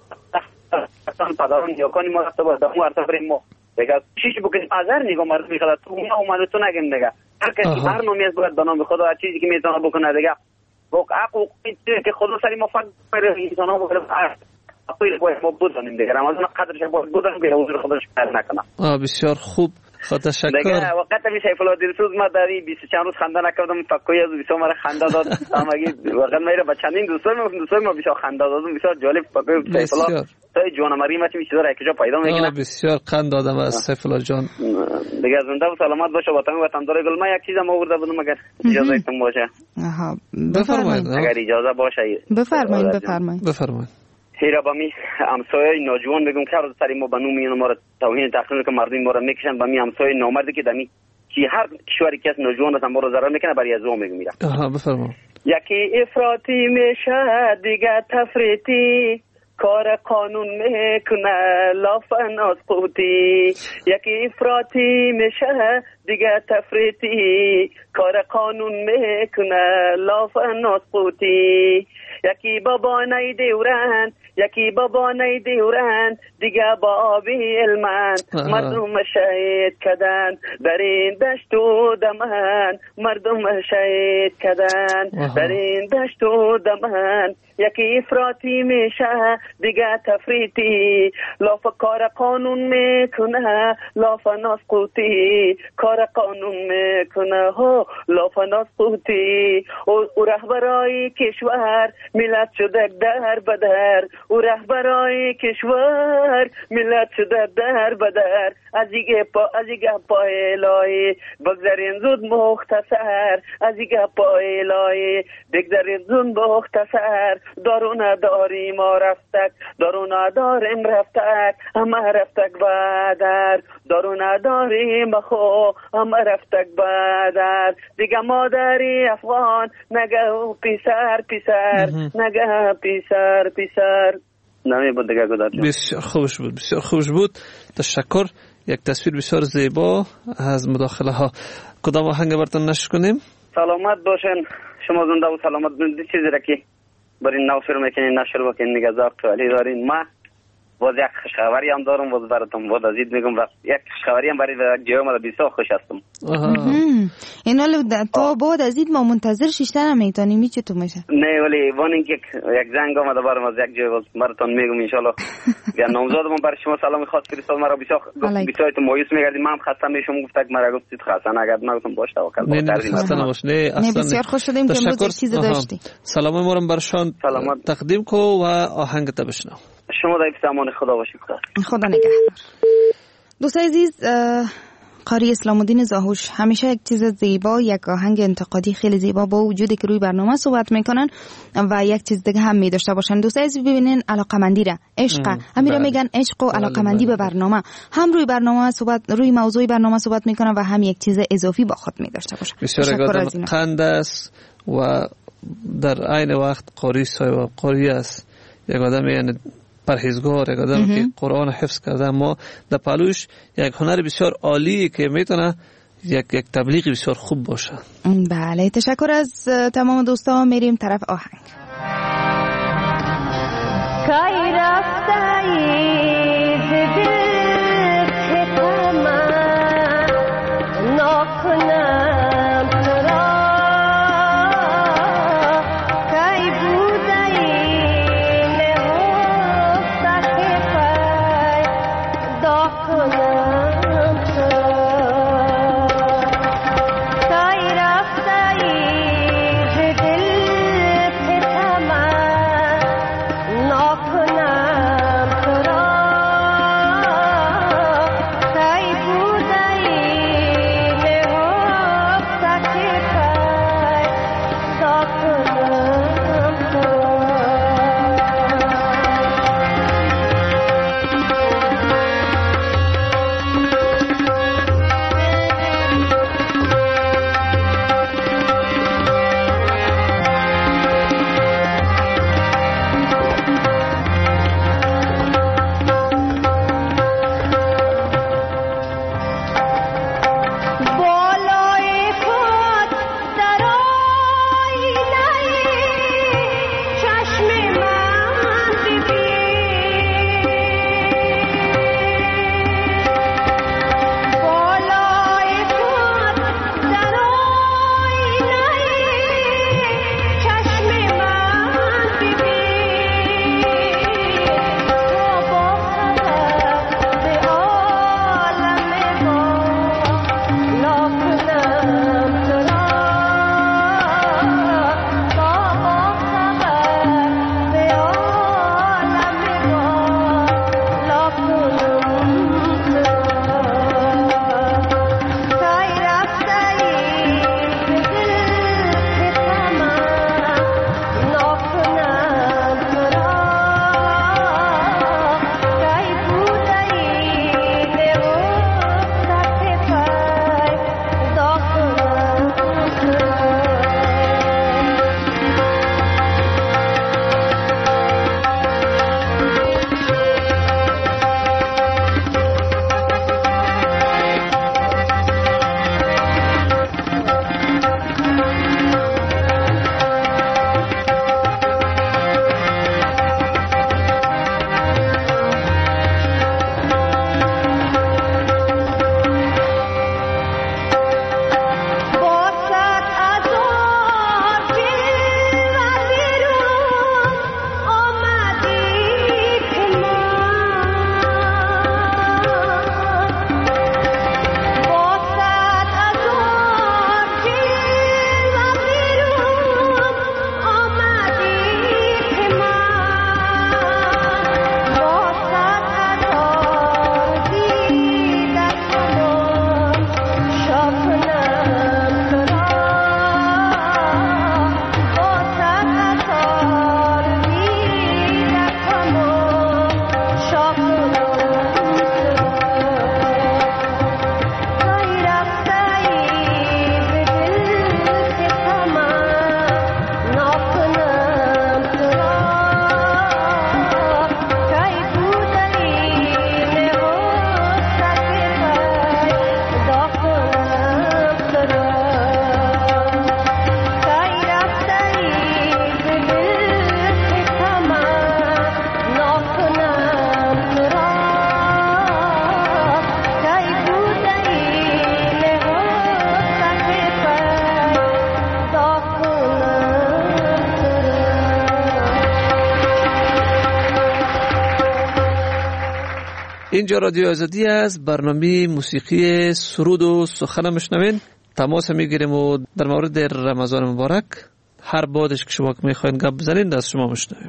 پدران نیاکان ما رفته باید در اون عرصه بریم ما دیگه کوشش بکنیم از هر نگاه مردم میخواد تو ما اومد تو نگیم دیگه هر کسی هر نامی از باید به نام خدا هر چیزی که میتونه بکنه دیگه حقوق که خدا سری ما فقط برای انسان ها بکنه اقوی باید ما بودنیم دیگه. رمضان قدرش باید بودنیم که حضور خودش پیدا نکنم. بسیار خوب. خدا تشکر. دیگه وقت می سیف الله دلسوز ما داری بیست چند روز خنده نکردم فکوی از بسیار مرا خنده داد. همگی واقعا میره با چندین دوستان ما دوستان ما بسیار خنده دادم. بسیار جالب فکوی سیف الله تای جان مریم چی میشه داره که جا پیدا میکنه. بسیار خنده دادم از سیف الله جان. دیگه زنده و سلامت باشه وطن وطن داره گل. ما یک چیزم آورده بودم اگر اجازه تون باشه. آها بفرمایید. اگر اجازه باشه بفرمایید بفرمایید بفرمایید. ایرا با می همسایه نوجوان میگم که روز سری ما به نوم میان ما را توهین تحقیر که مردم ما را میکشن به می همسایه نامردی که دمی که هر کشوری که نوجوان را ما را ضرر میکنه برای ازو میگم میرم. آها بفرما. یکی افراطی میشه دیگه تفریطی کار قانون میکنه لافن از قوتی. یکی افراطی میشه دیگه تفریطی کار قانون میکنه لافن از قوتی. یکی بابا نیدورن یکی بابا نیدورن دیگه با آبی علمن مردم شهید کدن در این دشت و دمن مردم شهید کدن در این دشت و دمن. یکی افراطی میشه دیگه تفریطی لاف کار قانون میکنه لاف ناسقوطی کار قانون میکنه ها لاف ناسقوطی. او رهبرای کشور ملت شده در بدر او رهبرای کشور ملت شده در بدر از دیگه پا از دیگه پای لای بگذارین زود مختصر از دیگه پای لای بگذارین زود مختصر دارو نداریم ما رفتک دارو نداریم رفتک همه رفتک بدر دارو نداریم خو همه رفتک بدر دیگه مادری افغان نگه پیسر پیسر نگه پیسر پیسر نمی بود دیگه گذار. بسیار خوش بود بسیار خوش بود. تشکر. یک تصویر بسیار زیبا از مداخله ها. کدام آهنگ براتون نشر کنیم؟ سلامت باشین شما زنده و سلامت باشین. چیزی را که برای نو شروع میکنین نشر بکنین نگه زاق تو علی دارین. ما باز یک خوشخبری هم دارم باز براتون باز ازید میگم و یک خوشخبری هم برای جای ما بسیار خوش هستم. این حالا تا بعد ازید ما منتظر شیشتر هم میتونیم می چطور میشه؟ نه ولی وانین که یک زنگ آمده برام از یک جای باز براتون میگم انشالله. یا نامزادم برای شما سلام خاص فرستاد مرا بسیار بسیار تو مایوس میگردیم. من خسته میشم گفتم مرا گفتید خسته نگرد نگفتم باش توکل نه نه خسته نباش. نه اصلا بسیار خوش شدیم که امروز چیز داشتی. سلام ما رو برشان تقدیم کو و آهنگ تا بشنو. شما در امان خدا باشید. خدا نگهدار. دوستای عزیز قاری اسلام الدین زاهوش همیشه یک چیز زیبا یک آهنگ انتقادی خیلی زیبا با وجودی که روی برنامه صحبت میکنن و یک چیز دیگه هم می‌داشته باشن. دوستای عزیز ببینین علاقمندی را عشق همیرا میگن عشق و علاقمندی به برنامه هم روی برنامه صحبت روی موضوع برنامه صحبت میکنن و هم یک چیز اضافی با خود می‌داشته باشن. بسیار قند است و در عین وقت قاری و قاری است. یک آدم یعنی پرهیزگار یک آدم که قرآن حفظ کرده اما در پلوش یک هنر بسیار عالی که میتونه یک یک تبلیغ بسیار خوب باشه. بله تشکر از تمام دوستان. میریم طرف آهنگ. کای رفتایی دل خطما نکنم ترا کای بودایی Thank you. اینجا رادیو آزادی است. برنامه موسیقی سرود و سخن میشنوین. تماس میگیریم و در مورد رمضان مبارک هر بادش که شما که میخواین گپ بزنین دست شما میشنویم.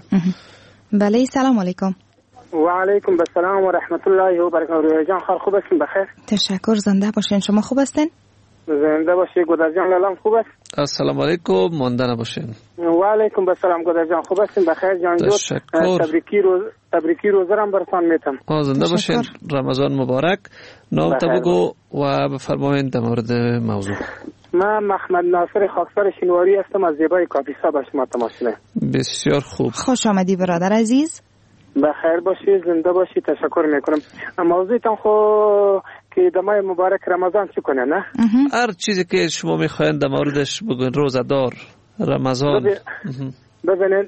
بله سلام علیکم. و علیکم السلام و رحمت الله و برکاته. رویا جان خال خوب هستین؟ بخیر. تشکر. زنده باشین. شما خوب هستین؟ زنده باشی. گودر جان لالام خوب است؟ السلام علیکم. مانده نباشین. و علیکم السلام گودر جان خوب هستین؟ بخیر جان جو. تبریکی روز تبریکی روزه را براتون میتم. آ زنده باشین. رمضان مبارک. نام تا بگو و بفرمایید در مورد موضوع. من محمد ناصر خاکسار شینواری هستم از زیبای کاپیسا با شما تماس میگیرم. بسیار خوب. خوش آمدی برادر عزیز. بخیر باشی. زنده باشی. تشکر میکنم. موضوعتان خو که در ماه مبارک رمضان چی کنه نه؟ هر چیزی که شما میخواین در موردش بگوین. روزدار رمضان. ببینید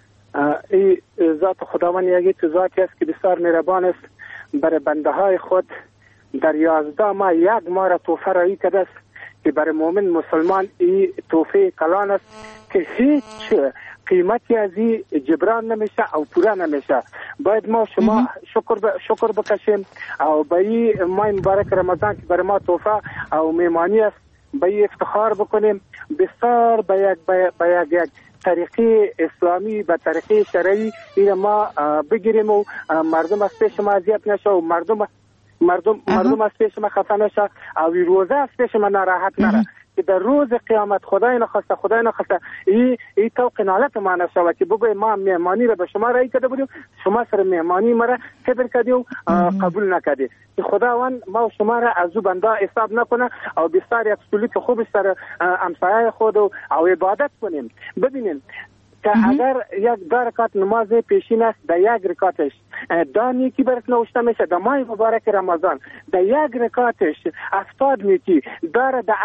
این ذات خداوند یکی تو ذاتی است که بسیار مهربان است برای بنده های خود در یازده ماه یک ماه را توفه رایی کرده است که برای مؤمن مسلمان این توفه کلان است که هیچ قیمتی از این جبران نمیشه او پورا نمیشه. باید ما شما شکر ب... شکر بکشیم او به این ماه مبارک رمضان که برای ما توفه او میمانی است به این افتخار بکنیم. بسیار به یک به یک یک طریقه اسلامی به طریقه شرعی این ما بگیریم و مردم از پیش ما اذیت نشه و مردم مردم مردم از پیش ما خفه نشه او روزه از پیش ما ناراحت نره که در روز قیامت خدای نخواسته خدای نخواسته این این توق نالت ما نشود که بگوی ما مهمانی را به شما رای کرده بودیم شما سر مهمانی ما را قبول کردی و قبول نکردی. خداوند ما و شما را از او بنده حساب نکنه او بسیار یک سلوک خوب سر همسایه خود و او عبادت کنیم. ببینیم که اگر یک دو رکعت نماز پیشین است در یک رکعتش دا نیکی برات نوشته میشه. در ماه مبارک رمضان در یک رکعتش هفتاد نیکی داره. در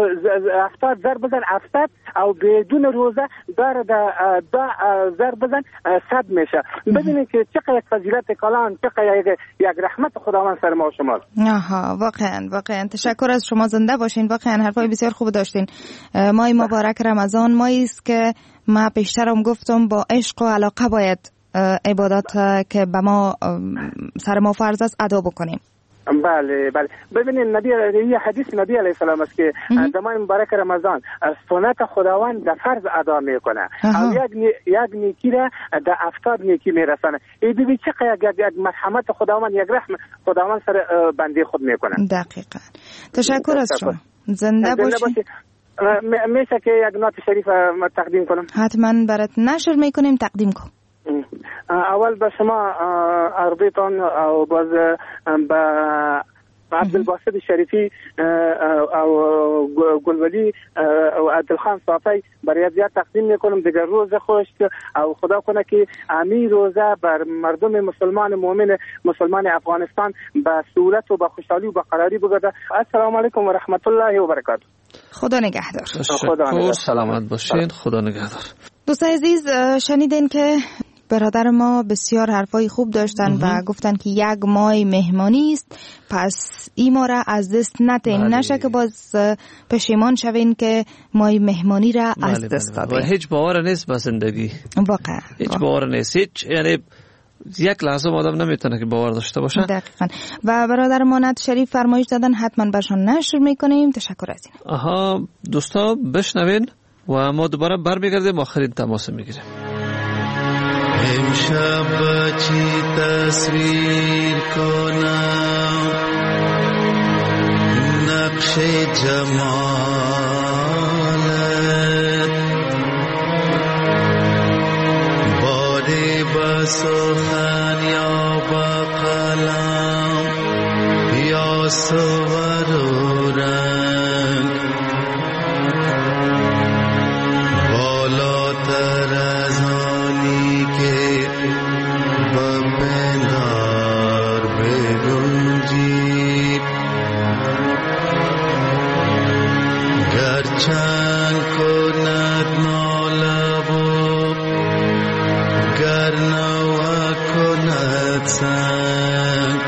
هفتاد ضرب بزن هفتاد او بدون روزه داره در دا ضرب بزن صد میشه. ببینید که چقدر فضیلت کلان چقدر یک, یک رحمت خداوند سر ما و شما. آها واقعا واقعا تشکر از شما. زنده باشین. واقعا حرفای بسیار خوب داشتین. ماه مبارک رمضان ماهی است که ما پیشترم گفتم با عشق و علاقه باید عبادات که به ما سر ما فرض است ادا بکنیم. بله بله. ببینید نبی یه حدیث نبی علیه السلام است که در ماه مبارک رمضان سنت خداوند در فرض ادا میکنه او یک یک نیکی را در هفتاد نیکی میرسانه. این ببین چقدر یک یک مرحمت خداوند یک رحم خداوند سر بنده خود میکنه. دقیقاً. تشکر از شما. زنده باشید. میشه که یک نعت شریف تقدیم کنم؟ حتما برات نشر میکنیم. تقدیم کن. اول به شما ارضیتان او باز به عبدالباسط شریفی او گلولی او عبدالخان صافی برای زیاد تقدیم میکنم. دیگر روز خوش او خدا کنه که امیر روزه بر مردم مسلمان مؤمن مسلمان افغانستان به سهولت و به خوشحالی و به قراری بگذره. السلام علیکم و رحمت الله و برکاته. خدا نگهدار. تشکر. سلامت باشین. خدا نگهدار. دوستان عزیز شنیدین که برادر ما بسیار حرفای خوب داشتن و گفتن که یک ماه مهمانی است پس این ما را از دست ندین. نشه که باز پشیمان شوین که ماه مهمانی را بله از دست دادین. هیچ باور نیست به زندگی. واقعا هیچ باور نیست. هیچ یعنی یک لحظه آدم نمیتونه که باور داشته باشه. دقیقاً. و برادر ما نعت شریف فرمایش دادن حتما برشان نشر میکنیم. تشکر از این. آها دوستا بشنوین و ما دوباره برمیگردیم آخرین تماس میگیریم. امشب چی تصویر کنم نقش جمالت باری با سخن یا با قلم یا صور و رنگ بالاتر از آنی که بپندار بگنجی گرچند کند نالب و گر نوا کند سنگ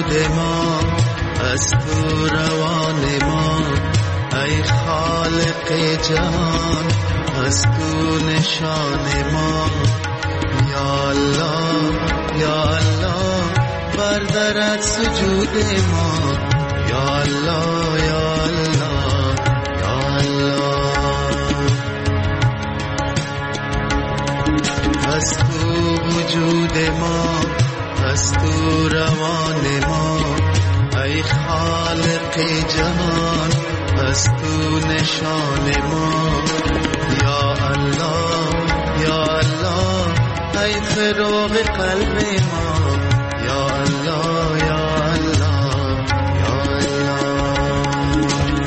وجود ما از تو روان ما ای خالق جهان از تو نشان ما یا الله یا الله بردارد سجود ما یا الله یا الله یا الله از تو وجود ما از تو روان ما ای خالق جهان از تو نشان ما یا الله یا الله ای فراغ قلب ما یا الله یا الله یا الله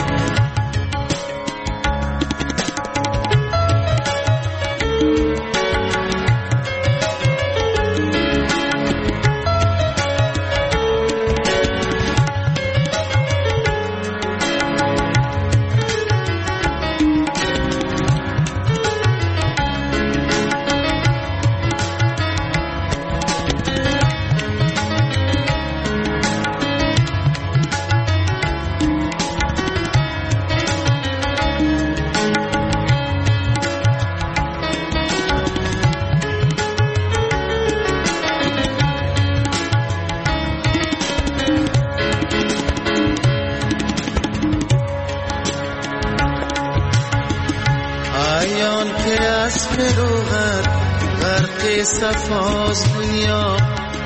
صفاز دنیا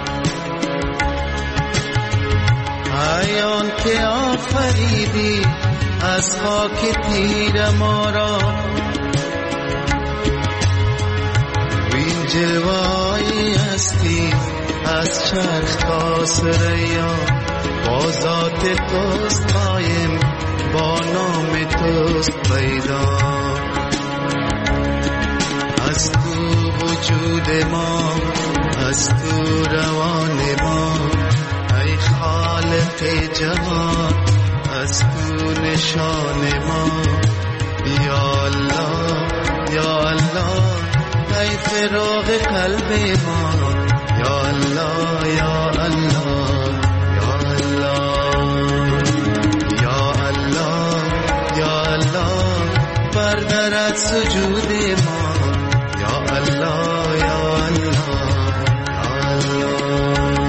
آیان که آفریدی از خاک تیر ما را وین جلوه‌ای هستی از چرخ تا ثریا با ذات توست قایم با نام توست پیدا از تو وجود ما از تو روان ما ای خالق جهان از تو نشان ما یا الله یا الله ای فراغ قلب ما یا الله یا الله یا الله یا الله یا الله بردارد سجود ما یا الله یا الله یا الله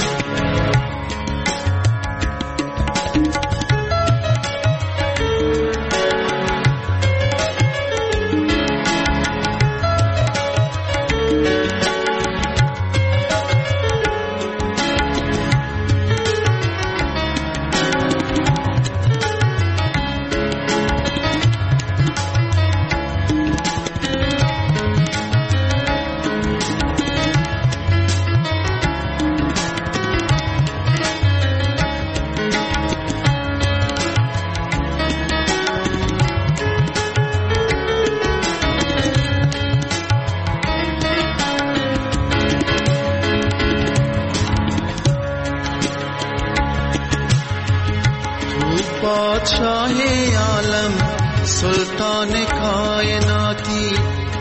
بادشاہ عالم سلطان کائناتی.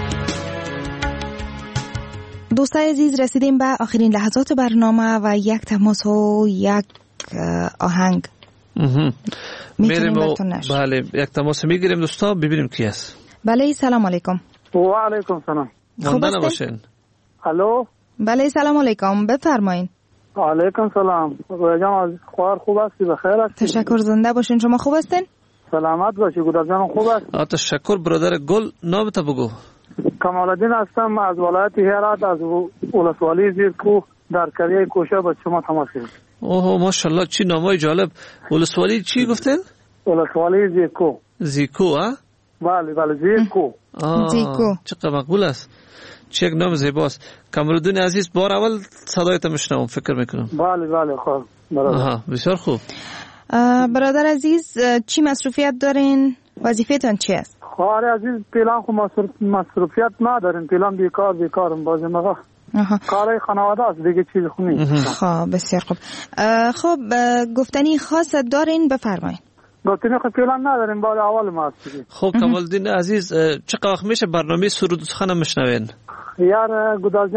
دوستای عزیز رسیدیم به آخرین لحظات برنامه و یک تماس و یک آهنگ میریم و بله یک تماس میگیریم دوستا ببینیم کی است. بله سلام علیکم. و علیکم سلام. خوب هستین؟ الو. بله سلام علیکم بفرمایید. علیکم سلام. جان خوار خوب هستی بخیر هستی؟ تشکر زنده باشین. شما خوب هستین؟ سلامت باشی. گودر جان خوب است؟ آ تشکر برادر گل. نامت بگو. کمال الدین هستم از ولایت هرات از ولسوالی زیرکو در کریه کوشه با شما تماس گرفتم. اوه ماشاءالله چی نامای جالب. ولسوالی چی گفتین؟ ولسوالی زیرکو. زیرکو ها؟ بله بله زیرکو. زیرکو. چقدر مقبول است. چه یک نام زیباست. کمال‌الدین عزیز بار اول صدایت میشنوم فکر میکنم. بله بله خوب. آها بسیار خوب. برادر عزیز چی مصروفیت دارین؟ وظیفه‌تان چی است؟ خواهر عزیز پیلان خو مصروفیت نداریم. پیلان بیکار بیکارم بازی مگه. کارای خانواده است دیگه چیز خونی. خب بسیار خوب. خب گفتنی خاص دارین بفرمایید. گفتنی خو پیلان نداریم بعد اول ما است. خب کمال‌الدین عزیز چقدر وقت میشه برنامه سرود و سخن میشنوین؟ یار گودال جان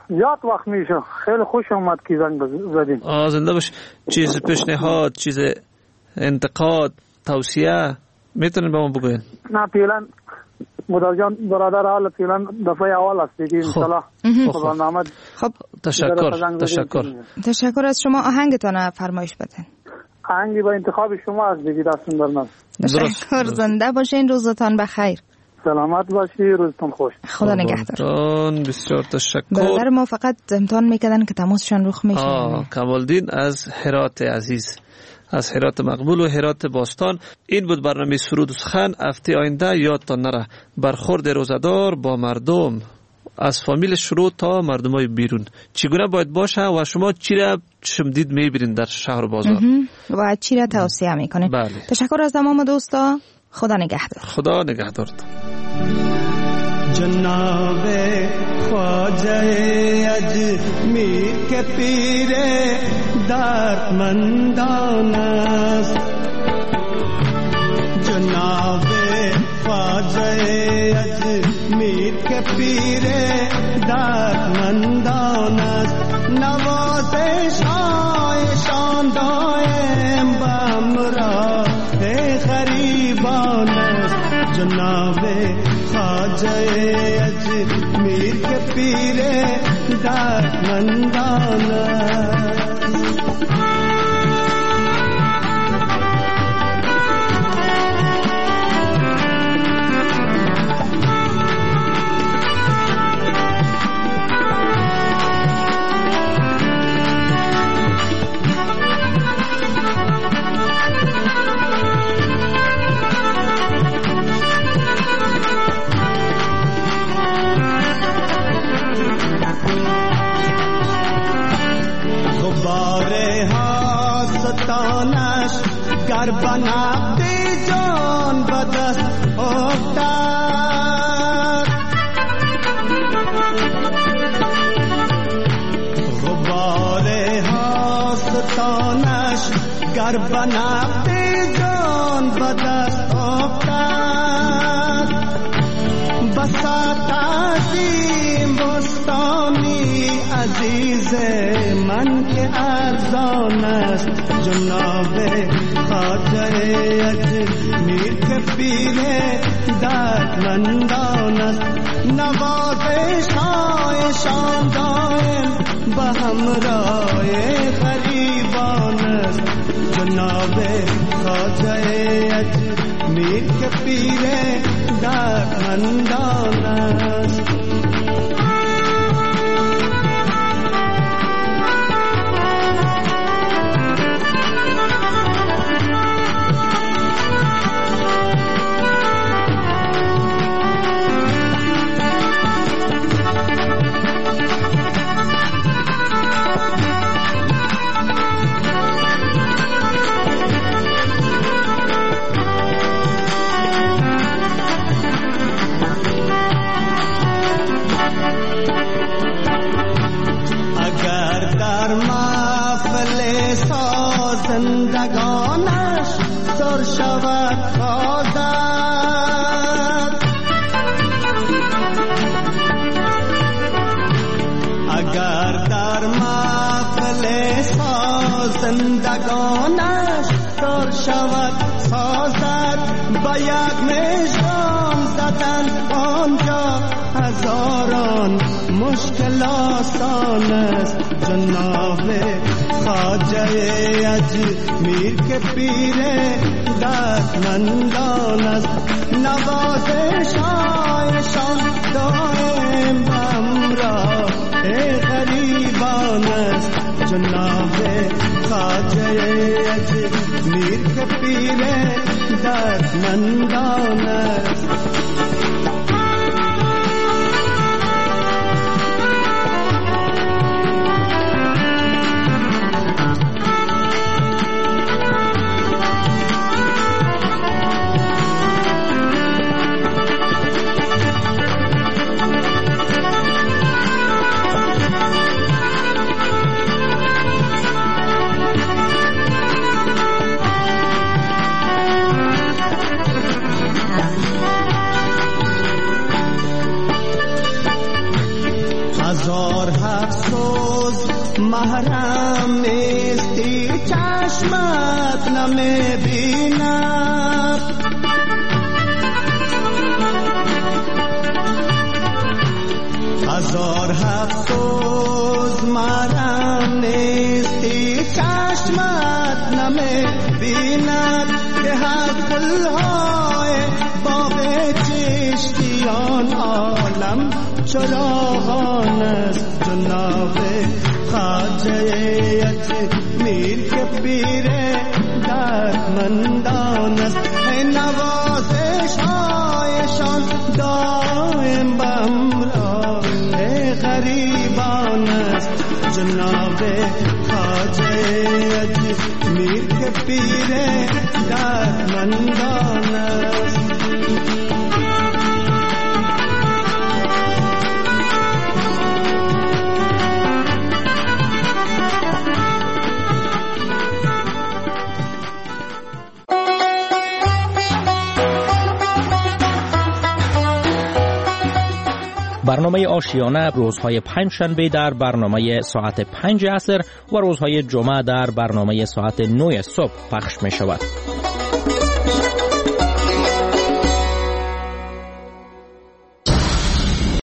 زیاد وقت میشه. خیلی خوش اومد که زنگ زدین. آه زنده باش. چیز پیشنهاد، چیز انتقاد، توصیه میتونین به ما بگوین؟ نه فعلا مدار جان برادر حال فعلا دفعه اول است دیگه ان شاء الله. برنامه خب تشکر تشکر تشکر از شما. آهنگتون فرمایش بدین. آهنگی با انتخاب شما از دیگه دستون درنم. تشکر. زنده باشین. روزتان بخیر. سلامت باشی. روزتون خوش. خدا نگهدار. بسیار تشکر. برادر ما فقط امتحان میکردن که تماسشان رخ میشه. آه کمالدین از هرات عزیز، از هرات مقبول و هرات باستان. این بود برنامه سرود و سخن. هفته آینده یادتان نره برخورد روزدار با مردم، از فامیل شروع تا مردمای بیرون چگونه باید باشه و شما چی را شمدید میبینید در شهر و بازار و چی را توصیه میکنید. بله. تشکر از تمام دوستا. خدا نگهدار. خدا نگهدار. جناب خواجه اجمیر کے پیر دردمندان است، جناب خواجه اجمیر کے پیر دردمندان است، نوازش هایشان دائم به همراه غریبان است، جناب خواجه اجمیر کے پیر دردمندان است. گر بنابی جان بدست افتاد، غبار حاستانش گر بنابی جان بدست افتاد، بساط عظیم بستانی عزیز من که ارزان است، جناب خواجه اجمیر کے پیر دردمندان است، نوازش هایشان دائم به همراه غریبان است، جناب خواجه اجمیر کے پیر دردمندان است. زندگانش سر شود خواهد، اگر در محفل زندگانش سر شود سازد، با یک مژگان زدن آنجا هزاران مشکل آسان است، جناب خواجه اجمیر کے پیر دردمندان است، نوازش هایشان دائم به همراه غریبان است، جناب خواجه اجمیر کے پیر دردمندان است. محرم نیستی چشمت نمیبیند هزار افسوس محرم نیستی چشمت نمیبیند که حق دلهای باغ چشتیان عالم چراغان است جناب خواجه میر که پیر دردمندان است نوازش هایشان دائم به امراه غریبان است جناب خواجه میر که پیر دردمندان است برنامه آشیانه روزهای پنج شنبه در برنامه ساعت پنج عصر و روزهای جمعه در برنامه ساعت نه صبح پخش می شود.